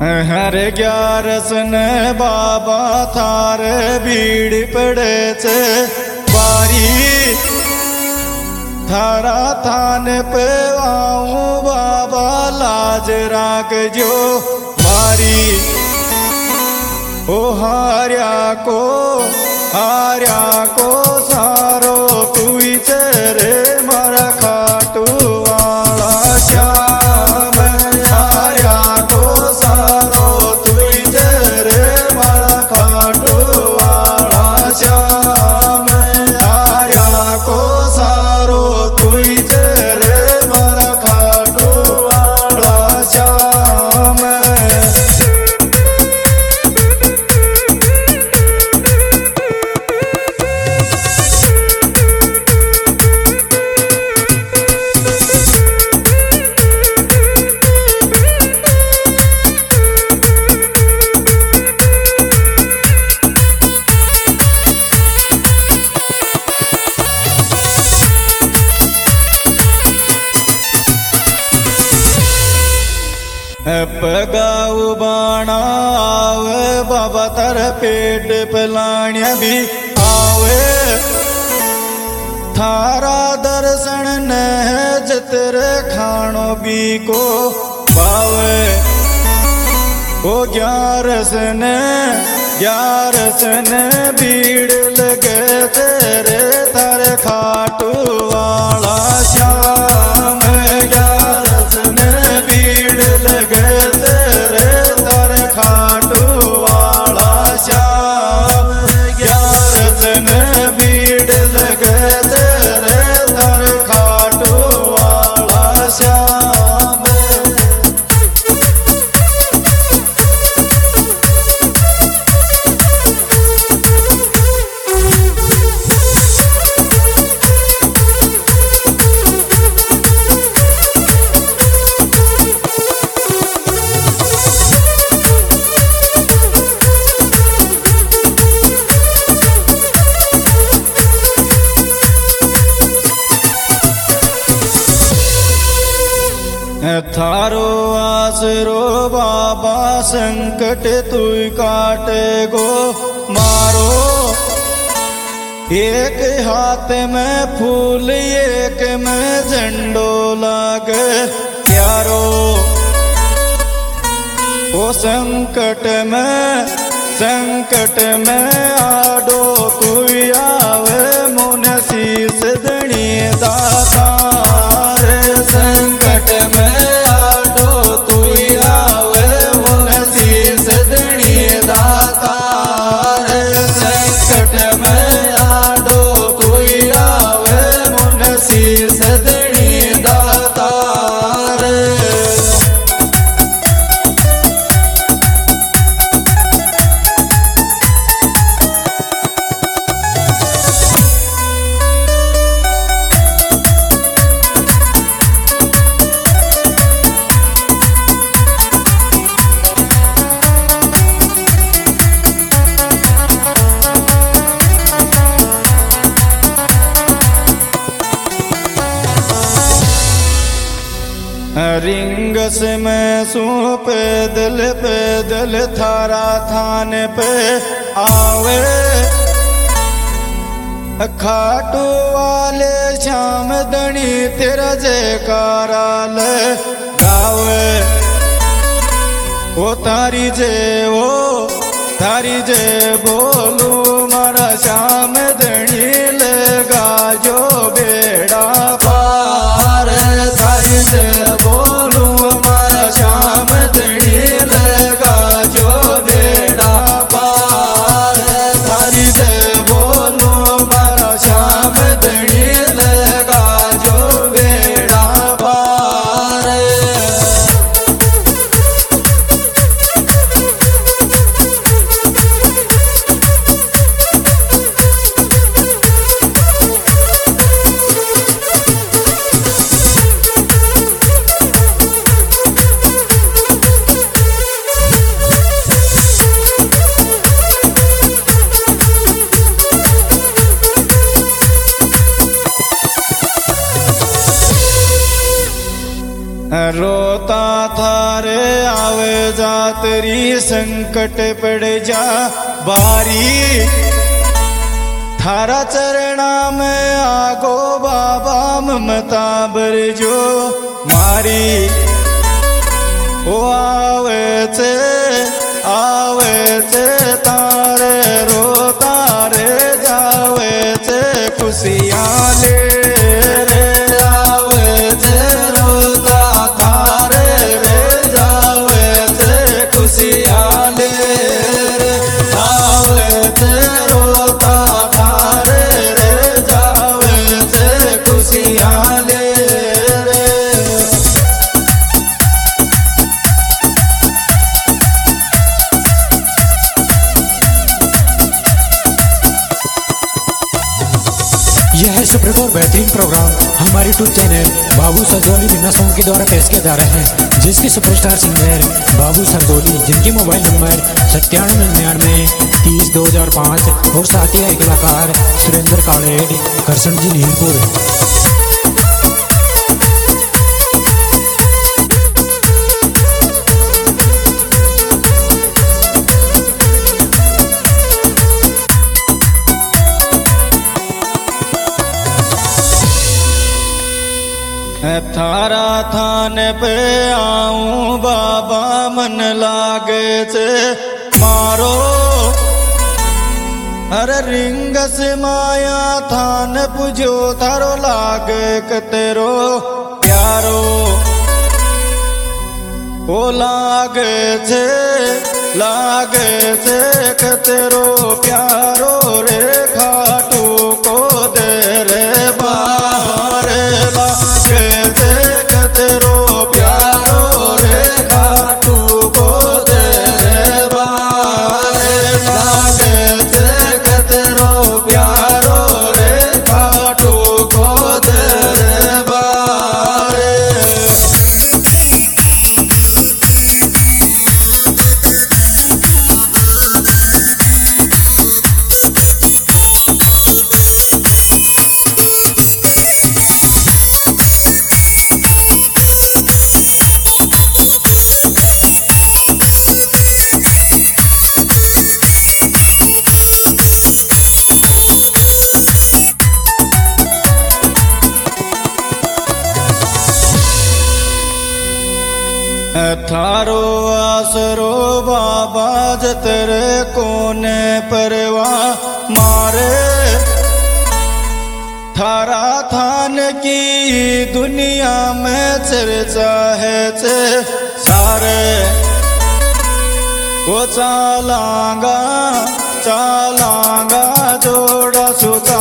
हर 11 ने बाबा थार भीड़ पड़े छे बारी थारा थान पे आऊं बाबा लाज राख जो मारी ओ हार्या को सारो तुई तेरे मारा खाटू वाला श्याम हार्या को सारो तुई तेरे मारा खाटू वाला श्याम हार्या को सारो तुई तेरे मारा खाटू वाला श्याम। पगाऊ बाणा आवे बाबा तर पेट पलाण्या भी आवे थारा दर्शन न जतर खाणो भी को पावे ओ 11 ने भीड़ लगे तेरे तर खाटू वाला श्याम 11 ने भीड़ लगे तेरे तर खाटू वाला श्याम 11 ने भीड़ लगे तेरे तर खाटू वाला श्याम। थारो आसरो बाबा संकट तू काटे गो मारो एक हाथ में फूल एक में झंडो लागे प्यारो ओ संकट में आडो तू आवे मुन शीस दणी दातार संकट में आडो तू आवे मुन शीस दणी दातार संकट में आडो तू आवे मुन शीस दणी दातार। रिंगस में सू पैदल थारा थान पे आवे खाटू वाले श्याम दणी तेरा जयकारा ले गावे ओ तारी जय बोलू मारा श्याम दणी लगा जो बेड़ा पार तारी जय बोलू मारा श्याम दणी लगा जो बेड़ा पार तारी जय बोलू मारा श्याम दणी लगा जो बेड़ा पार। जातरी संकट पड़ जा बारी थारा चरणा में आगो बाबा ममता बरजो मारी ओ आवे चे तारे रो तारे जावे चे खुशियाँ ले रे आवे चे रोता थारे रे जावे चे खुशियाँ ले रे आवे चे रोता थारे रे जावे चे खुशियाँ ले यह है सुप्रत और बेहतरीन प्रोग्राम हमारे YouTube channel Babu Sardoli Meena song के द्वारा पेश किया जा रहा है, जिसके सुपरस्टार सिंगर बाबू सरदोली, जिनके मोबाइल नंबर 9799302005 और साथ ही कलाकार सुरेंद्र कालेड करसन जी नीलपुर। थारा थान पे आऊं बाबा मन लागे चे मारो अरे रिंग से माया थान पुजो थारो लागे कतेरो प्यारो ओ लागे चे कतेरो प्यारो रे खाटू को दे रे बारे लागे चे कतेरो प्यारो रे खाटू को दे रे बारे लागे चे कतेरो प्यारो रे खाटू को दे रे बारे। थारो आसरो बाबा जतरे कोने परवा मारे थारा थान की दुनिया में चर्चा है चे सारे वो चालांगा जोड़ा सुचा